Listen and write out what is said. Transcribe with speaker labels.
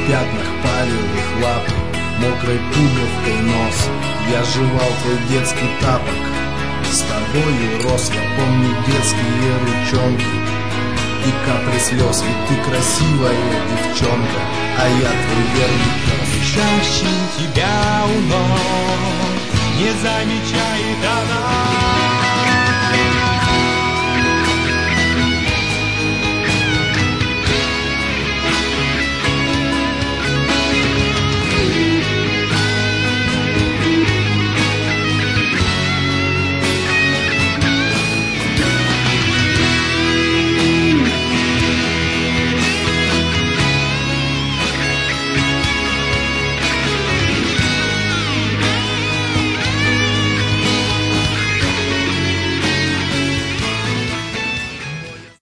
Speaker 1: пятнах палевых лап, мокрой пуговкой нос. Я жевал твой детский тапок, с тобою рос. Я помню детские ручонки и капли слез, ведь ты красивая девчонка, а я твой верный пес.
Speaker 2: Чаще тебя у ног не замечает она.